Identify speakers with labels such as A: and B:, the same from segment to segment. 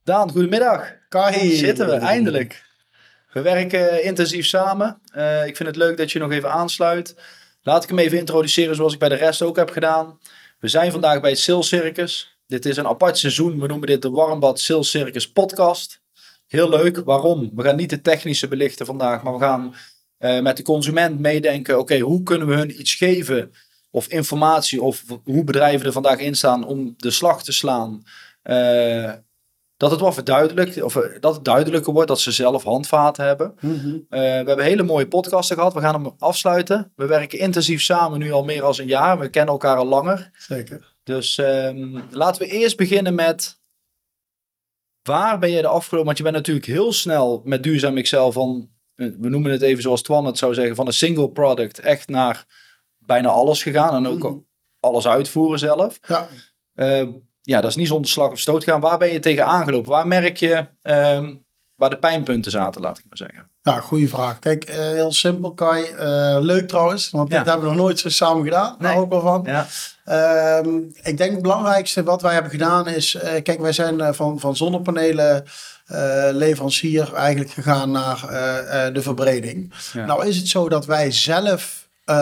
A: Daan, goedemiddag.
B: Kai.
A: Zitten we, eindelijk. We werken intensief samen. Ik vind het leuk dat je nog even aansluit. Laat ik hem even introduceren zoals ik bij de rest ook heb gedaan. We zijn vandaag bij het Sales Circus. Dit is een apart seizoen. We noemen dit de Warmbad Sales Circus podcast. Heel leuk. Waarom? We gaan niet de technische belichten vandaag, maar we gaan met de consument meedenken. Oké, hoe kunnen we hun iets geven of informatie of hoe bedrijven er vandaag in staan om de slag te slaan. Dat het wat verduidelijkt, of dat het duidelijker wordt dat ze zelf handvaten hebben.
B: Mm-hmm.
A: We hebben hele mooie podcasten gehad. We gaan hem afsluiten. We werken intensief samen nu al meer dan een jaar. We kennen elkaar al langer.
B: Zeker.
A: Dus laten we eerst beginnen met... Waar ben je de afgelopen... Want je bent natuurlijk heel snel met Duurzaam XL van... We noemen het even zoals Twan het zou zeggen. Van een single product echt naar bijna alles gegaan. En ook alles uitvoeren zelf.
B: Ja.
A: Ja, dat is niet zonder slag of stoot gaan. Waar ben je tegen aangelopen? Waar merk je waar de pijnpunten zaten, laat ik maar zeggen?
B: Ja, goede vraag. Kijk, heel simpel, Kai. Leuk trouwens, want dit hebben we nog nooit zo samen gedaan. Daar hou ik wel van.
A: Ja.
B: Ik denk het belangrijkste wat wij hebben gedaan is... kijk, wij zijn van zonnepanelen leverancier eigenlijk gegaan naar de verbreding.
A: Ja.
B: Nou is het zo dat wij zelf...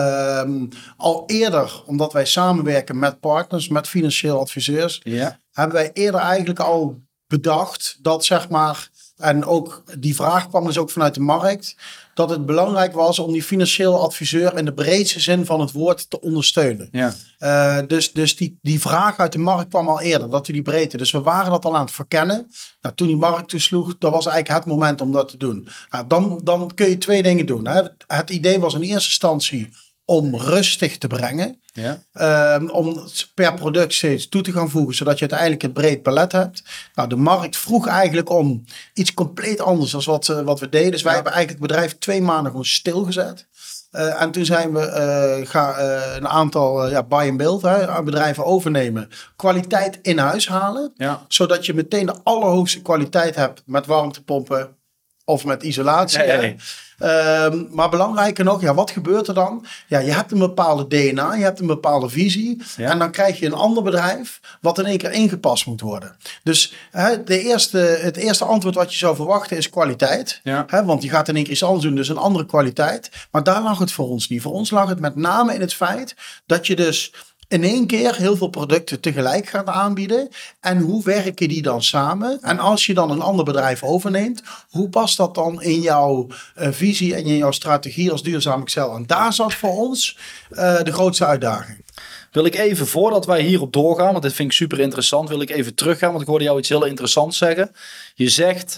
B: al eerder, omdat wij samenwerken met partners, met financieel adviseurs, hebben wij eerder eigenlijk al bedacht dat zeg maar, en ook die vraag kwam dus ook vanuit de markt, dat het belangrijk was om die financieel adviseur in de breedste zin van het woord te ondersteunen.
A: Ja.
B: Dus die vraag uit de markt kwam al eerder, dat die breedte. Dus we waren dat al aan het verkennen. Nou, toen die markt toesloeg, dat was eigenlijk het moment om dat te doen. Nou, dan kun je twee dingen doen. Hè. Het idee was in eerste instantie om rustig te brengen.
A: Ja.
B: Om per product steeds toe te gaan voegen, zodat je uiteindelijk een breed palet hebt. Nou, de markt vroeg eigenlijk om iets compleet anders dan wat we deden. Dus wij hebben eigenlijk het bedrijf 2 maanden gewoon stilgezet. En toen zijn we een aantal buy and build bedrijven overnemen. Kwaliteit in huis halen.
A: Ja.
B: Zodat je meteen de allerhoogste kwaliteit hebt met warmtepompen of met isolatie.
A: Hey.
B: Maar belangrijker nog, wat gebeurt er dan? Ja, je hebt een bepaalde DNA, je hebt een bepaalde visie. Ja. En dan krijg je een ander bedrijf wat in één keer ingepast moet worden. Dus het eerste antwoord wat je zou verwachten is kwaliteit.
A: Ja.
B: Want je gaat in één keer iets anders doen, dus een andere kwaliteit. Maar daar lag het voor ons niet. Voor ons lag het met name in het feit dat je dus in één keer heel veel producten tegelijk gaat aanbieden. En hoe werken die dan samen? En als je dan een ander bedrijf overneemt, hoe past dat dan in jouw visie en in jouw strategie als Duurzaam XL? En daar zat voor ons de grootste uitdaging.
A: Wil ik even, voordat wij hierop doorgaan, want dit vind ik super interessant, wil ik even teruggaan, want ik hoorde jou iets heel interessants zeggen. Je zegt,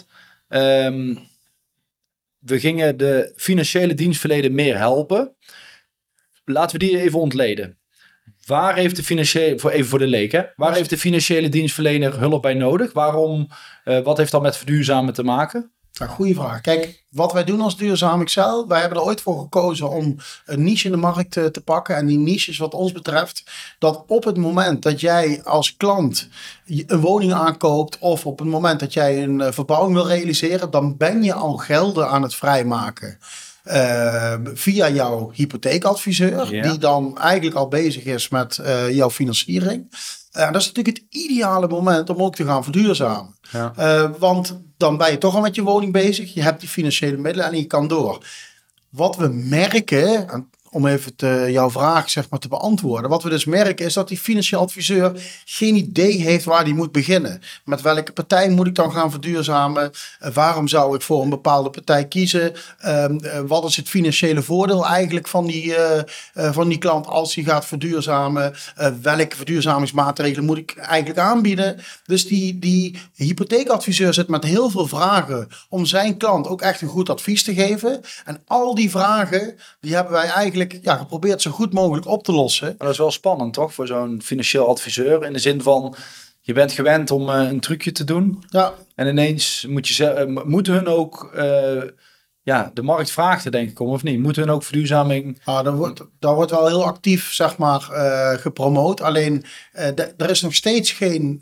A: we gingen de financiële dienstverlener meer helpen. Laten we die even ontleden. Waar heeft de financiële, even voor de leek, hè? Waar heeft de financiële dienstverlener hulp bij nodig? Waarom? Wat heeft dat met verduurzamen te maken?
B: Nou, goeie vraag. Kijk, wat wij doen als Duurzaam XL, wij hebben er ooit voor gekozen om een niche in de markt te pakken. En die niche is wat ons betreft dat op het moment dat jij als klant een woning aankoopt of op het moment dat jij een verbouwing wil realiseren, dan ben je al gelden aan het vrijmaken. Via jouw hypotheekadviseur, die dan eigenlijk al bezig is met jouw financiering. Dat is natuurlijk het ideale moment om ook te gaan verduurzamen. Ja. Want dan ben je toch al met je woning bezig. Je hebt die financiële middelen en je kan door. Wat we merken, om even jouw vraag zeg maar te beantwoorden. Wat we dus merken is dat die financieel adviseur geen idee heeft waar die moet beginnen. Met welke partij moet ik dan gaan verduurzamen? Waarom zou ik voor een bepaalde partij kiezen? Wat is het financiële voordeel eigenlijk van die klant als hij gaat verduurzamen? Welke verduurzamingsmaatregelen moet ik eigenlijk aanbieden? Dus die hypotheekadviseur zit met heel veel vragen om zijn klant ook echt een goed advies te geven. En al die vragen, die hebben wij eigenlijk geprobeerd zo goed mogelijk op te lossen.
A: Maar dat is wel spannend, toch? Voor zo'n financieel adviseur. In de zin van, je bent gewend om een trucje te doen. Ja. En ineens moeten hun ook... de markt vraagt er denk ik om, of niet? Moeten hun ook verduurzaming...
B: Daar wordt wel heel actief, zeg maar, gepromoot. Alleen, er is nog steeds geen...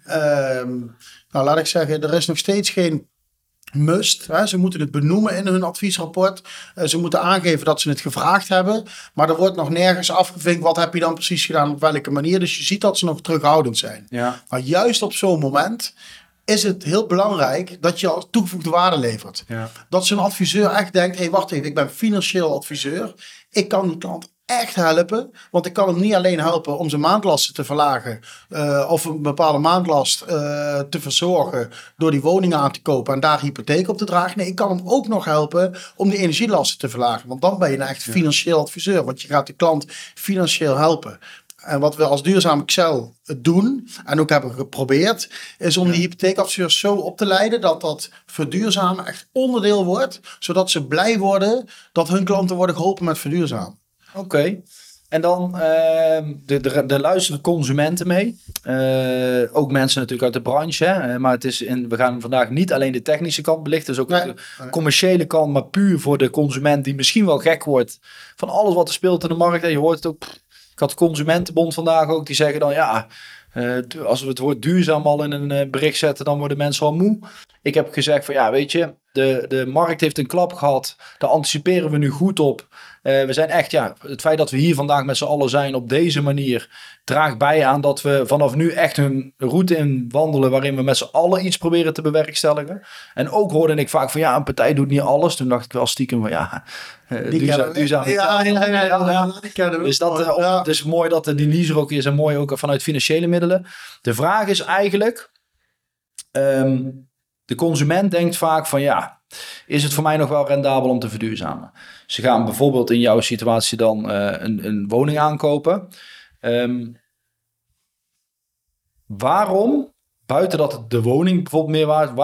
B: er is nog steeds geen must. Hè? Ze moeten het benoemen in hun adviesrapport. Ze moeten aangeven dat ze het gevraagd hebben. Maar er wordt nog nergens afgevinkt. Wat heb je dan precies gedaan? Op welke manier? Dus je ziet dat ze nog terughoudend zijn. Ja. Maar juist op zo'n moment is het heel belangrijk dat je als toegevoegde waarde levert.
A: Ja.
B: Dat zo'n adviseur echt denkt, hé, wacht even, ik ben financieel adviseur. Ik kan die klant echt helpen. Want ik kan hem niet alleen helpen om zijn maandlasten te verlagen. Of een bepaalde maandlast te verzorgen door die woning aan te kopen en daar hypotheek op te dragen. Nee, ik kan hem ook nog helpen om die energielasten te verlagen. Want dan ben je een echt financieel adviseur. Want je gaat de klant financieel helpen. En wat we als Duurzaam Excel doen, en ook hebben geprobeerd, is om die hypotheekadviseurs zo op te leiden dat dat verduurzamen echt onderdeel wordt. Zodat ze blij worden dat hun klanten worden geholpen met verduurzamen.
A: Oké. En dan de luisteren consumenten mee. Ook mensen natuurlijk uit de branche. Hè? Maar we gaan vandaag niet alleen de technische kant belichten. Dus ook de commerciële kant. Maar puur voor de consument die misschien wel gek wordt van alles wat er speelt in de markt. En je hoort het ook. Ik had de Consumentenbond vandaag ook. Die zeggen dan als we het woord duurzaam al in een bericht zetten, dan worden mensen al moe. Ik heb gezegd van weet je, de markt heeft een klap gehad. Daar anticiperen we nu goed op. We zijn echt, het feit dat we hier vandaag met z'n allen zijn op deze manier draagt bij aan dat we vanaf nu echt een route in wandelen waarin we met z'n allen iets proberen te bewerkstelligen. En ook hoorde ik vaak van een partij doet niet alles. Toen dacht ik wel stiekem van duurzaam. Dus mooi dat de Denise er ook is en mooi ook vanuit financiële middelen. De vraag is eigenlijk, de consument denkt vaak van is het voor mij nog wel rendabel om te verduurzamen? Ze gaan bijvoorbeeld in jouw situatie dan een woning aankopen. Waarom, buiten dat de woning bijvoorbeeld meer waard,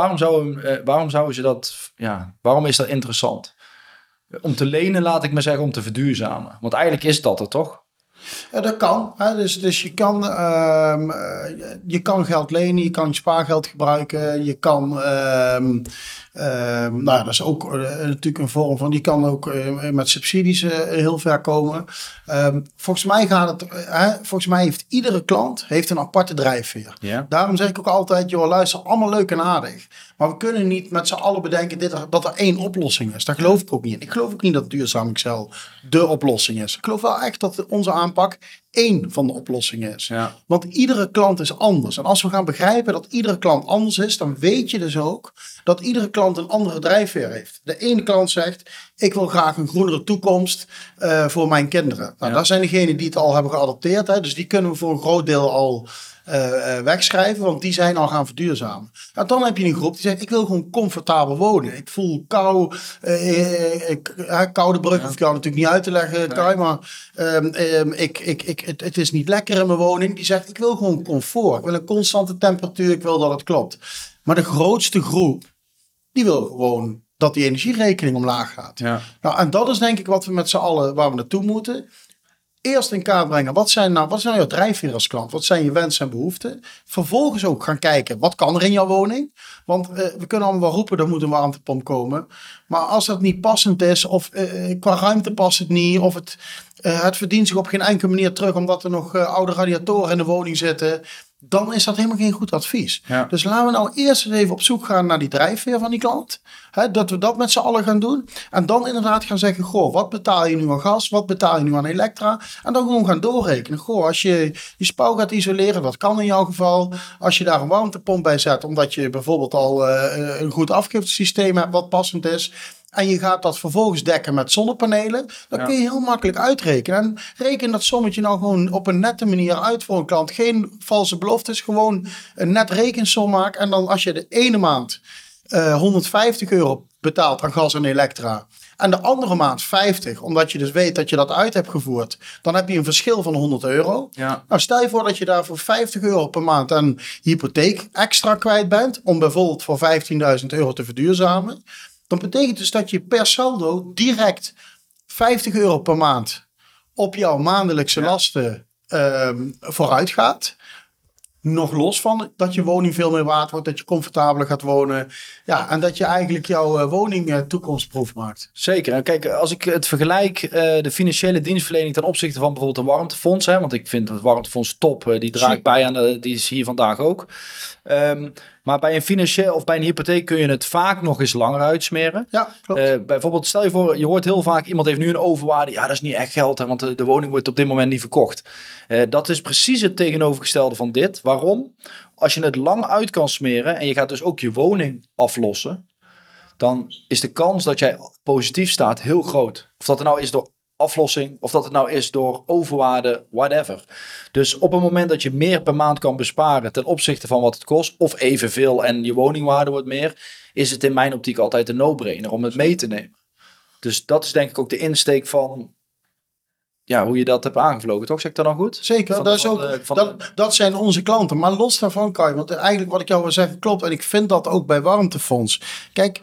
A: waarom is dat interessant? Om te lenen, laat ik maar zeggen, om te verduurzamen. Want eigenlijk is dat er toch?
B: Ja, dat kan. Hè? Dus je kan geld lenen, je kan spaargeld gebruiken, je kan... dat is ook natuurlijk een vorm van... Die kan ook met subsidies heel ver komen. Volgens mij heeft iedere klant een aparte drijfveer.
A: Ja.
B: Daarom zeg ik ook altijd, joh, luister, allemaal leuk en aardig. Maar we kunnen niet met z'n allen bedenken dat er één oplossing is. Daar geloof ik ook niet in. Ik geloof ook niet dat Duurzaam Excel de oplossing is. Ik geloof wel echt dat onze aanpak één van de oplossingen is.
A: Ja.
B: Want iedere klant is anders. En als we gaan begrijpen dat iedere klant anders is, dan weet je dus ook dat iedere klant een andere drijfveer heeft. De ene klant zegt, ik wil graag een groenere toekomst voor mijn kinderen. Nou, dat zijn degenen die het al hebben geadopteerd. Hè? Dus die kunnen we voor een groot deel al wegschrijven, want die zijn al gaan verduurzamen. Nou, dan heb je een groep die zegt, ik wil gewoon comfortabel wonen. Ik voel kou. Koude brug hoef ik jou natuurlijk niet uit te leggen, Kai, maar het is niet lekker in mijn woning. Die zegt, ik wil gewoon comfort. Ik wil een constante temperatuur. Ik wil dat het klopt. Maar de grootste groep, die wil gewoon dat die energierekening omlaag gaat.
A: Ja.
B: Nou, en dat is denk ik wat we met z'n allen, waar we naartoe moeten. Eerst in kaart brengen, wat zijn nou jouw drijfveer als klant? Wat zijn je wensen en behoeften? Vervolgens ook gaan kijken, wat kan er in jouw woning? Want we kunnen allemaal wel roepen, er moet een warmtepomp komen. Maar als dat niet passend is, of qua ruimte past het niet, of het verdient zich op geen enkele manier terug, omdat er nog oude radiatoren in de woning zitten, dan is dat helemaal geen goed advies. Ja. Dus laten we nou eerst eens even op zoek gaan naar die drijfveer van die klant. Dat we dat met z'n allen gaan doen. En dan inderdaad gaan zeggen, goh, wat betaal je nu aan gas? Wat betaal je nu aan elektra? En dan gewoon gaan doorrekenen. Goh, als je je spouw gaat isoleren, dat kan in jouw geval. Als je daar een warmtepomp bij zet, omdat je bijvoorbeeld al een goed afgiftesysteem hebt wat passend is, en je gaat dat vervolgens dekken met zonnepanelen, dan kun je heel makkelijk uitrekenen. En reken dat sommetje nou gewoon op een nette manier uit voor een klant. Geen valse beloftes, gewoon een net rekensom maken. En dan als je de ene maand 150 euro betaalt aan gas en elektra, en de andere maand 50, omdat je dus weet dat je dat uit hebt gevoerd, dan heb je een verschil van 100 euro. Ja. Nou, stel je voor dat je daar voor 50 euro per maand een hypotheek extra kwijt bent, om bijvoorbeeld voor 15.000 euro te verduurzamen. Dan betekent dus dat je per saldo direct 50 euro per maand op jouw maandelijkse lasten vooruit gaat. Nog los van dat je woning veel meer waard wordt, dat je comfortabeler gaat wonen. Ja, en dat je eigenlijk jouw woning toekomstproof maakt.
A: Zeker. En kijk, als ik het vergelijk, de financiële dienstverlening ten opzichte van bijvoorbeeld een warmtefonds. Want ik vind het warmtefonds top. Die draagt bij aan, die is hier vandaag ook. Maar bij een financieel of bij een hypotheek kun je het vaak nog eens langer uitsmeren.
B: Ja, klopt.
A: Bijvoorbeeld, stel je voor, je hoort heel vaak, iemand heeft nu een overwaarde. Ja, dat is niet echt geld, hè, want de woning wordt op dit moment niet verkocht. Dat is precies het tegenovergestelde van dit. Waarom? Als je het lang uit kan smeren en je gaat dus ook je woning aflossen, dan is de kans dat jij positief staat heel groot. Of dat het nou is door aflossing, of dat het nou is door overwaarde, whatever. Dus op het moment dat je meer per maand kan besparen ten opzichte van wat het kost, of evenveel en je woningwaarde wordt meer, is het in mijn optiek altijd een no-brainer om het mee te nemen. Dus dat is denk ik ook de insteek van hoe je dat hebt aangevlogen, toch? Zeg ik dat nou goed?
B: Zeker, dat zijn onze klanten. Maar los daarvan, Kai, want eigenlijk wat ik jou wil zeggen klopt. En ik vind dat ook bij Warmtefonds. Kijk,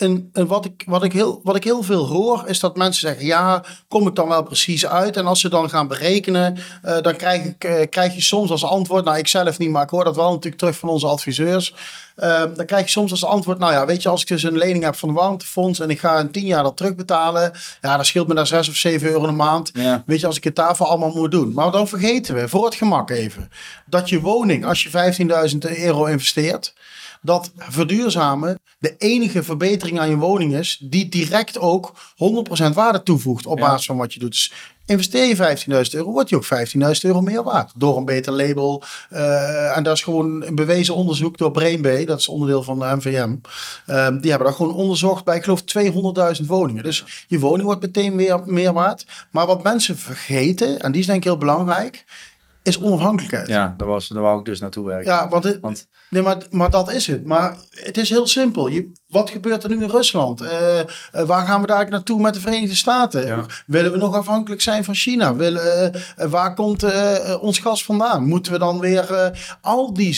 B: wat ik heel veel hoor, is dat mensen zeggen, ja, kom ik dan wel precies uit? En als ze dan gaan berekenen, dan krijg je soms als antwoord, nou, ik zelf niet, maar ik hoor dat wel natuurlijk terug van onze adviseurs. Dan krijg je soms als antwoord, nou ja, weet je, als ik dus een lening heb van de Warmtefonds en ik ga in 10 jaar dat terugbetalen, ja, dan scheelt me daar 6 of 7 euro een maand. Ja. Weet je, als ik het daarvoor allemaal moet doen. Maar dan vergeten we, voor het gemak even, dat je woning, als je €15.000 investeert, dat verduurzamen de enige verbetering aan je woning is die direct ook 100% waarde toevoegt op basis van wat je doet. Dus investeer je €15.000, wordt je ook €15.000 meer waard. Door een beter label. En dat is gewoon een bewezen onderzoek door BrainBay. Dat is onderdeel van de NVM. Die hebben dat gewoon onderzocht bij, ik geloof, 200.000 woningen. Dus je woning wordt meteen weer meer waard. Maar wat mensen vergeten, en die is denk ik heel belangrijk, is onafhankelijkheid.
A: Ja, daar wou ik dus naartoe werken.
B: Ja, nee, maar dat is het. Maar het is heel simpel. Wat gebeurt er nu in Rusland? Waar gaan we daar naartoe met de Verenigde Staten? Ja. Willen we nog afhankelijk zijn van China? Waar komt ons gas vandaan? Moeten we dan weer al die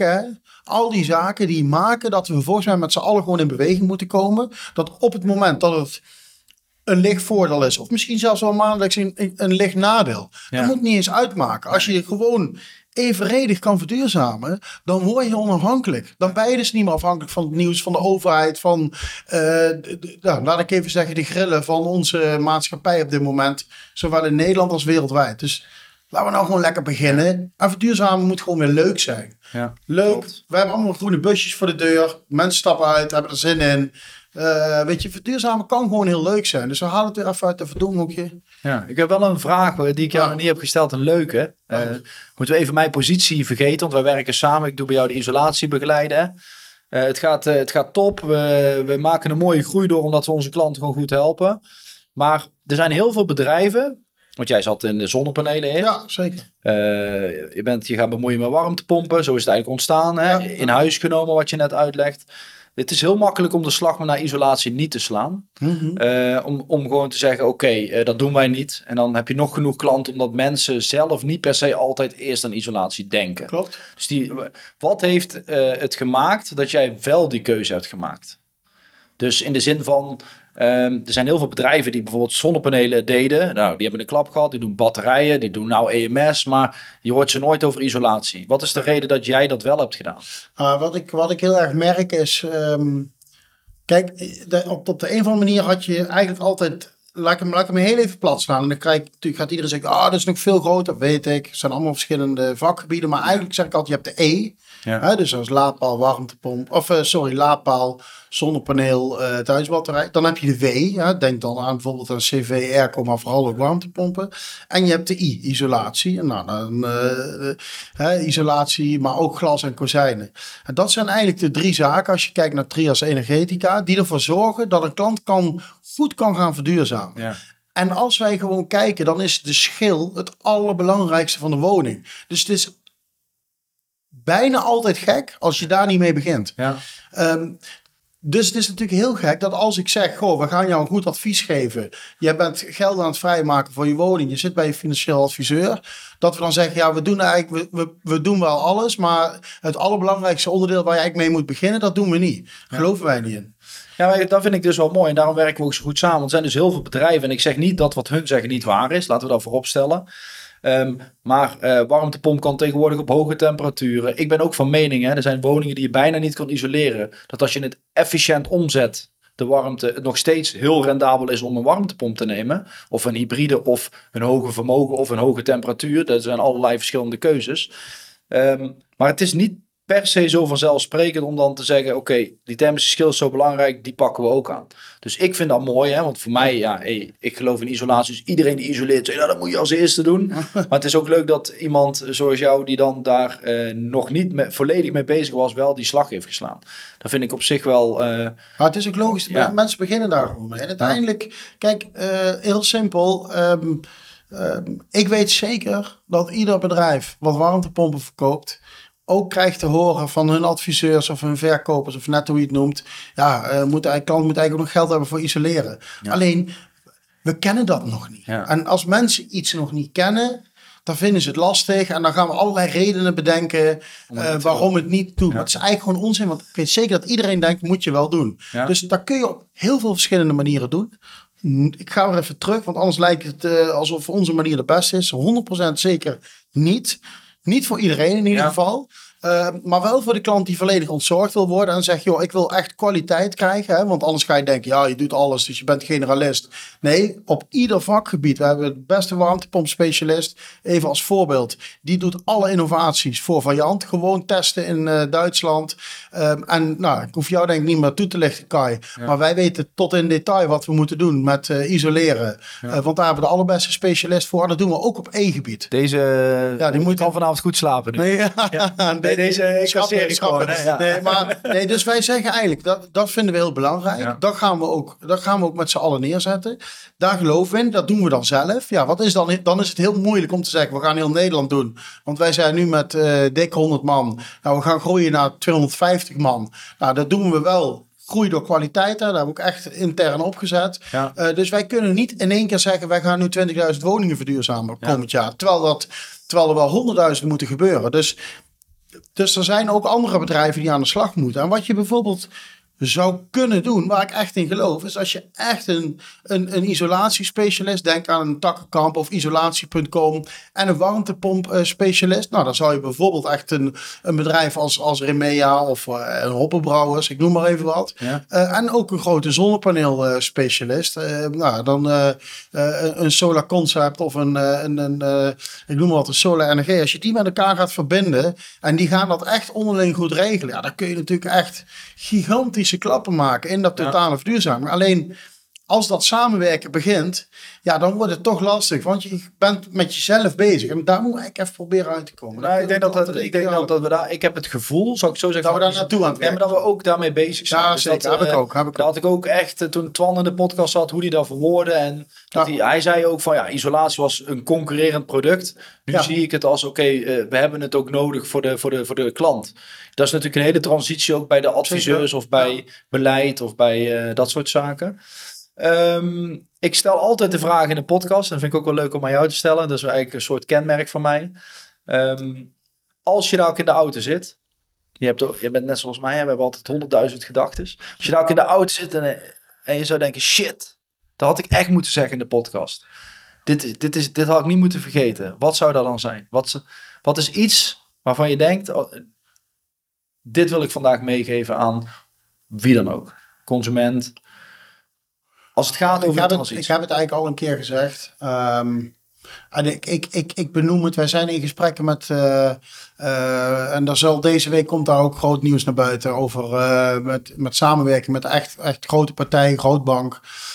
B: zaken die maken dat we volgens mij met z'n allen gewoon in beweging moeten komen. Dat op het moment dat het een licht voordeel is, of misschien zelfs wel maandelijks een licht nadeel. Ja. Dat moet niet eens uitmaken. Als je gewoon evenredig kan verduurzamen, dan word je onafhankelijk. Dan ben je dus niet meer afhankelijk van het nieuws, van de overheid, van, laat ik even zeggen, de grillen van onze maatschappij op dit moment, zowel in Nederland als wereldwijd. Dus laten we nou gewoon lekker beginnen. En verduurzamen moet gewoon weer leuk zijn. Ja, leuk. Klopt. We hebben allemaal groene busjes voor de deur. Mensen stappen uit, hebben er zin in. Weet je, verduurzamen kan gewoon heel leuk zijn. Dus we halen het weer even uit de verdomhoekje.
A: Ja, ik heb wel een vraag die ik jou nog niet heb gesteld. Een leuke. Moeten we even mijn positie vergeten. Want wij werken samen. Ik doe bij jou de isolatie begeleiden. Het gaat top. We maken een mooie groei door omdat we onze klanten gewoon goed helpen. Maar er zijn heel veel bedrijven. Want jij zat in de zonnepanelen in.
B: Ja, zeker.
A: Je gaat bemoeien met warmtepompen. Zo is het eigenlijk ontstaan. Hè? Ja. In huis genomen, wat je net uitlegt. Het is heel makkelijk om de slag maar naar isolatie niet te slaan. Mm-hmm. Om gewoon te zeggen, oké, dat doen wij niet. En dan heb je nog genoeg klanten, omdat mensen zelf niet per se altijd eerst aan isolatie denken.
B: Klopt.
A: Dus wat heeft het gemaakt dat jij wel die keuze hebt gemaakt? Dus in de zin van, er zijn heel veel bedrijven die bijvoorbeeld zonnepanelen deden. Nou, die hebben een klap gehad, die doen batterijen, die doen nou EMS, maar je hoort ze nooit over isolatie. Wat is de reden dat jij dat wel hebt gedaan?
B: Wat ik heel erg merk is, kijk, op de een of andere manier had je eigenlijk altijd, laat ik hem heel even plat slaan. En dan natuurlijk gaat iedereen zeggen, dat is nog veel groter, weet ik. Het zijn allemaal verschillende vakgebieden, maar eigenlijk zeg ik altijd, je hebt de E. Ja. Dus als laadpaal, warmtepomp, laadpaal, zonnepaneel, thuisbatterij. Dan heb je de W. Denk dan aan bijvoorbeeld een CV, airco, maar vooral ook warmtepompen. En je hebt de I, isolatie. En dan isolatie, maar ook glas en kozijnen. En dat zijn eigenlijk de 3 zaken, als je kijkt naar Trias Energetica, die ervoor zorgen dat een klant goed kan gaan verduurzamen. Ja. En als wij gewoon kijken, dan is de schil het allerbelangrijkste van de woning. Dus het is bijna altijd gek als je daar niet mee begint. Ja. Dus het is natuurlijk heel gek dat als ik zeg, we gaan jou een goed advies geven. Je bent geld aan het vrijmaken voor je woning. Je zit bij je financieel adviseur. Dat we dan zeggen, we doen eigenlijk, we doen wel alles. Maar het allerbelangrijkste onderdeel waar je eigenlijk mee moet beginnen, dat doen we niet. Geloven wij niet in.
A: Ja, maar dat vind ik dus wel mooi. En daarom werken we ook zo goed samen. Want er zijn dus heel veel bedrijven. En ik zeg niet dat wat hun zeggen niet waar is. Laten we dat voorop stellen. Maar warmtepomp kan tegenwoordig op hoge temperaturen. Ik ben ook van mening, er zijn woningen die je bijna niet kan isoleren. Dat als je het efficiënt omzet, de warmte, het nog steeds heel rendabel is om een warmtepomp te nemen. Of een hybride, of een hoge vermogen, of een hoge temperatuur. Dat zijn allerlei verschillende keuzes. Maar het is niet per se zo vanzelfsprekend om dan te zeggen, oké, die thermische skill is zo belangrijk, die pakken we ook aan. Dus ik vind dat mooi, hè, want voor mij, ik geloof in isolatie. Dus iedereen die isoleert, zegt, dat moet je als eerste doen. Maar het is ook leuk dat iemand zoals jou, die dan daar nog niet volledig mee bezig was, wel die slag heeft geslaan. Dat vind ik op zich wel...
B: Maar het is ook logisch, mensen beginnen daar gewoon mee. En uiteindelijk, kijk, heel simpel. Ik weet zeker dat ieder bedrijf wat warmtepompen verkoopt, ook krijgt te horen van hun adviseurs of hun verkopers, of net hoe je het noemt. Klant moet eigenlijk ook nog geld hebben voor isoleren. Ja. Alleen, we kennen dat nog niet. Ja. En als mensen iets nog niet kennen, dan vinden ze het lastig. En dan gaan we allerlei redenen bedenken waarom het niet doet. Ja. Maar het is eigenlijk gewoon onzin. Want ik weet zeker dat iedereen denkt, moet je wel doen. Ja. Dus dat kun je op heel veel verschillende manieren doen. Ik ga weer even terug, want anders lijkt het alsof onze manier de beste is. 100% zeker niet. Niet voor iedereen in ieder geval. Maar wel voor de klant die volledig ontzorgd wil worden. En zegt, joh, ik wil echt kwaliteit krijgen. Hè? Want anders ga je denken, ja, je doet alles. Dus je bent generalist. Nee, op ieder vakgebied. We hebben de beste warmtepompspecialist. Even als voorbeeld. Die doet alle innovaties voor Vaillant. Gewoon testen in Duitsland. Ik hoef jou denk ik niet meer toe te lichten, Kai. Ja. Maar wij weten tot in detail wat we moeten doen met isoleren. Ja. Want daar hebben we de allerbeste specialist voor. En dat doen we ook op E-gebied.
A: Die moet al vanavond goed slapen. Nu. Deze
B: Dus wij zeggen eigenlijk, dat vinden we heel belangrijk. Ja. Dat gaan we ook met z'n allen neerzetten. Daar geloven we in. Dat doen we dan zelf. Ja, wat is dan is het heel moeilijk om te zeggen, we gaan heel Nederland doen. Want wij zijn nu met dik 100 man. Nou, we gaan groeien naar 250 man. Nou, dat doen we wel. Groei door kwaliteit, daar hebben we ook echt intern opgezet. Ja. Dus wij kunnen niet in één keer zeggen, wij gaan nu 20.000 woningen verduurzamen komend jaar. Terwijl er wel 100.000 moeten gebeuren. Dus er zijn ook andere bedrijven die aan de slag moeten. En wat je bijvoorbeeld zou kunnen doen, waar ik echt in geloof, is als je echt een isolatiespecialist, denk aan een Takkenkamp of isolatie.com en een warmtepomp-specialist. Nou, dan zou je bijvoorbeeld echt een bedrijf als Remea of een Hoppenbrouwers, ik noem maar even wat. Ja. En ook een grote zonnepaneel-specialist. Een Solar Concept of ik noem maar wat, een Solar Energie. Als je die met elkaar gaat verbinden en die gaan dat echt onderling goed regelen, ja, dan kun je natuurlijk echt gigantische klappen maken in dat totale verduurzaming. Alleen als dat samenwerken begint, ja, dan wordt het toch lastig, want je bent met jezelf bezig en daar moet ik even proberen uit te komen.
A: Nou, ik heb het gevoel, zou ik zo zeggen,
B: dat we daar naartoe aan het werken.
A: Maar dat we ook daarmee bezig zijn.
B: Ja, dus zeker. Dat heb ik ook.
A: Dat had ik ook echt toen Twan in de podcast zat, hoe die dat verwoordde en hij zei ook van isolatie was een concurrerend product. Nu zie ik het als we hebben het ook nodig voor de klant. Dat is natuurlijk een hele transitie ook bij de adviseurs of bij beleid of bij dat soort zaken. Ik stel altijd de vraag in de podcast. En dat vind ik ook wel leuk om aan jou te stellen. Dat is eigenlijk een soort kenmerk van mij. Als je nou ook in de auto zit. Je bent net zoals mij. We hebben altijd 100.000 gedachten. Als je nou ook in de auto zit en je zou denken, shit. Dat had ik echt moeten zeggen in de podcast. Dit had ik niet moeten vergeten. Wat zou dat dan zijn? Wat is iets waarvan je denkt, dit wil ik vandaag meegeven aan wie dan ook. Consument. Als het gaat over de transitie.
B: Ik heb het eigenlijk al een keer gezegd. En ik benoem het. Wij zijn in gesprekken met... en deze week komt daar ook groot nieuws naar buiten over met samenwerking met echt grote partijen, grootbank.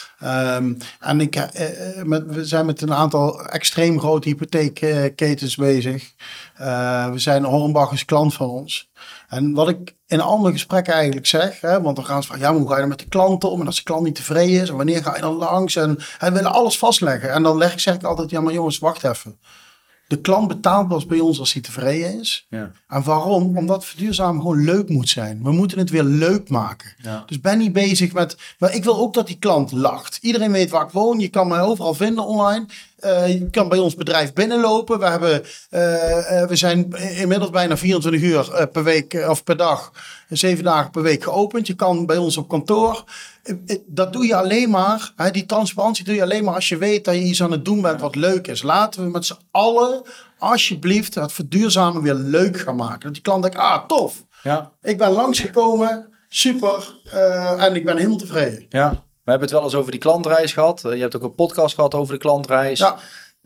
B: We zijn met een aantal extreem grote hypotheekketens bezig. We zijn Hornbach is klant van ons. En wat ik in andere gesprekken eigenlijk zeg, want dan gaan ze van, hoe ga je dan met de klant om? En als de klant niet tevreden is, en wanneer ga je dan langs? En we willen alles vastleggen. En dan zeg ik altijd, maar jongens, wacht even. De klant betaalt pas bij ons als hij tevreden is. Ja. En waarom? Omdat verduurzamen gewoon leuk moet zijn. We moeten het weer leuk maken. Ja. Dus ben niet bezig met... Maar ik wil ook dat die klant lacht. Iedereen weet waar ik woon. Je kan mij overal vinden online. Je kan bij ons bedrijf binnenlopen. We zijn inmiddels bijna 24 uur per week of per dag, 7 dagen per week geopend. Je kan bij ons op kantoor. Dat doe je alleen maar, die transparantie doe je alleen maar als je weet dat je iets aan het doen bent wat leuk is. Laten we met z'n allen alsjeblieft het verduurzamen weer leuk gaan maken. Dat die klant denkt, tof. Ja. Ik ben langsgekomen, super. En ik ben helemaal tevreden.
A: Ja. We hebben het wel eens over die klantreis gehad. Je hebt ook een podcast gehad over de klantreis. Ja.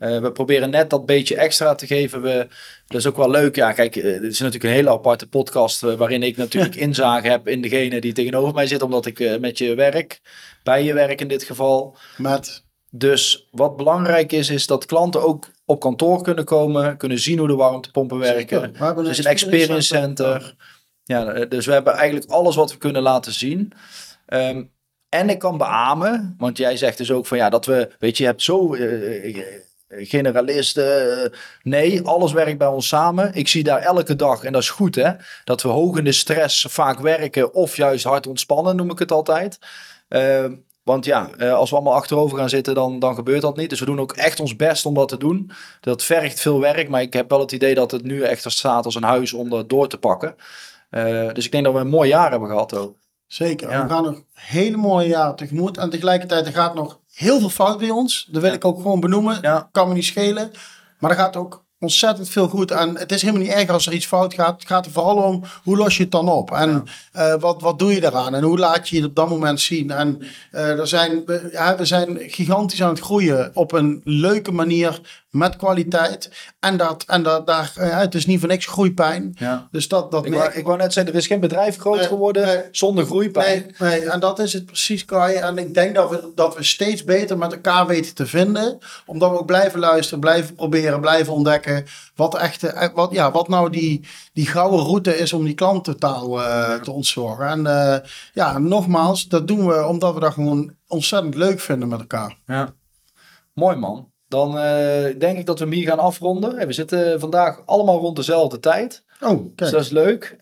A: We proberen net dat beetje extra te geven. Dat is ook wel leuk. Ja, kijk, dit is natuurlijk een hele aparte podcast waarin ik natuurlijk inzage heb in degene die tegenover mij zit, omdat ik met je werk, bij je werk in dit geval. Dus wat belangrijk is dat klanten ook op kantoor kunnen komen, kunnen zien hoe de warmtepompen werken. Het is een experience center. Ja, dus we hebben eigenlijk alles wat we kunnen laten zien. En ik kan beamen, want jij zegt dus ook van ja, dat we, weet je, je hebt zo generalisten. Nee, alles werkt bij ons samen. Ik zie daar elke dag, en dat is goed hè, dat we hoog in de stress vaak werken of juist hard ontspannen, noem ik het altijd. Want ja, als we allemaal achterover gaan zitten, dan gebeurt dat niet. Dus we doen ook echt ons best om dat te doen. Dat vergt veel werk, maar ik heb wel het idee dat het nu echt er staat als een huis om dat door te pakken. Dus ik denk dat we een mooi jaar hebben gehad ook.
B: Zeker, we gaan nog hele mooie jaren tegemoet. En tegelijkertijd, er gaat nog heel veel fout bij ons. Dat wil ik ook gewoon benoemen. Kan me niet schelen. Maar er gaat ook ontzettend veel goed. En het is helemaal niet erg als er iets fout gaat. Het gaat er vooral om, hoe los je het dan op? En wat doe je daaraan? En hoe laat je het op dat moment zien? En we zijn gigantisch aan het groeien op een leuke manier met kwaliteit. Het is niet voor niks groeipijn. Ja. Dus
A: ik wou net zeggen, er is geen bedrijf groot geworden zonder groeipijn.
B: Nee, en dat is het precies, Kai. En ik denk dat we steeds beter met elkaar weten te vinden. Omdat we ook blijven luisteren, blijven proberen, blijven ontdekken. Wat nou die gouden route is om die klanttentaal te ontzorgen. En nogmaals, dat doen we omdat we dat gewoon ontzettend leuk vinden met elkaar. Ja.
A: Mooi man. Dan denk ik dat we hem hier gaan afronden. We zitten vandaag allemaal rond dezelfde tijd.
B: Oh, kijk.
A: Dus dat is leuk.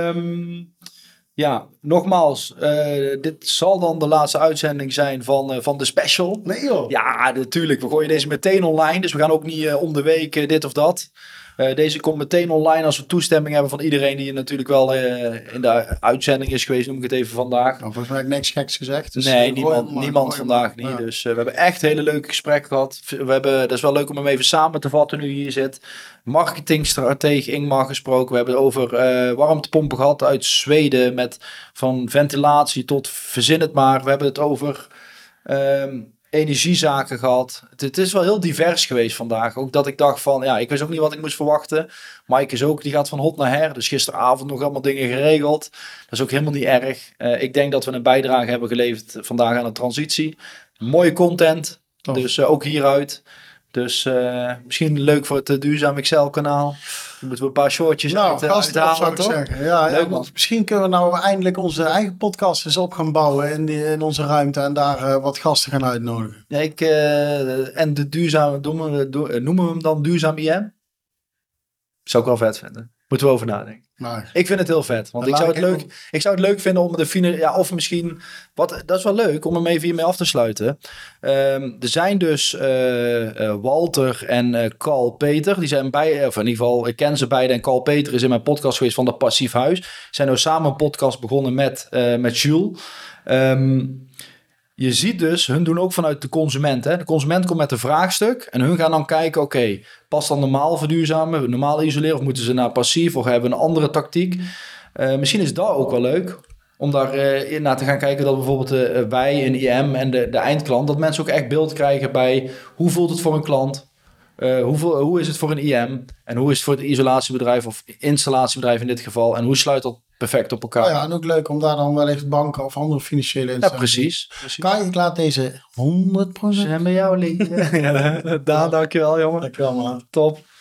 A: Nogmaals, dit zal dan de laatste uitzending zijn van de special.
B: Nee joh.
A: Ja, natuurlijk. We gooien deze meteen online. Dus we gaan ook niet om de week dit of dat. Deze komt meteen online als we toestemming hebben van iedereen die natuurlijk wel in de uitzending is geweest, noem ik het even vandaag.
B: Nou, volgens mij heb ik niks geks gezegd. Dus
A: nee, niemand vandaag niet. Ja. Dus we hebben echt hele leuke gesprekken gehad. Dat is wel leuk om hem even samen te vatten nu hier zit. Marketingstratege Ingmar gesproken. We hebben het over warmtepompen gehad uit Zweden van ventilatie tot verzin het maar. We hebben het over energiezaken gehad. Het is wel heel divers geweest vandaag. Ook dat ik dacht van, ja, ik wist ook niet wat ik moest verwachten. Mike is ook, die gaat van hot naar her. Dus gisteravond nog allemaal dingen geregeld. Dat is ook helemaal niet erg. Ik denk dat we een bijdrage hebben geleverd vandaag aan de transitie. Mooie content. Tof. Dus ook hieruit. Dus misschien leuk voor het Duurzaam Excel kanaal. Dan moeten we een paar shortjes uithalen,
B: zou ik zeggen. Ja, leuk, man. Misschien kunnen we nou eindelijk onze eigen podcast eens op gaan bouwen in onze ruimte. En daar wat gasten gaan uitnodigen.
A: Ja, en de duurzame, noemen we hem dan Duurzaam IM? Zou ik wel vet vinden. Moeten we over nadenken. Maar ik vind het heel vet. Want ik zou het leuk vinden om of misschien, dat is wel leuk om hem even hiermee af te sluiten. Er zijn dus Walter en Carl Peter. Die zijn of in ieder geval, ik ken ze beide. En Carl Peter is in mijn podcast geweest van de Passief Huis. Ze zijn nou samen een podcast begonnen met Jules. Je ziet dus, hun doen ook vanuit de consument. Hè? De consument komt met een vraagstuk en hun gaan dan kijken, oké, past dan normaal verduurzamen, normaal isoleren of moeten ze naar passief of hebben een andere tactiek? Misschien is dat ook wel leuk om daar naar te gaan kijken dat bijvoorbeeld wij in IM en de eindklant, dat mensen ook echt beeld krijgen bij hoe voelt het voor een klant? Hoe is het voor een IM? En hoe is het voor het isolatiebedrijf of installatiebedrijf in dit geval? En hoe sluit dat perfect op elkaar?
B: Oh ja, en ook leuk om daar dan wellicht banken of andere financiële instellingen.
A: Ja, precies.
B: Kai, ik laat deze 100%
A: zijn bij jou, Link. Daan, dankjewel, jongen.
B: Dankjewel, man.
A: Top.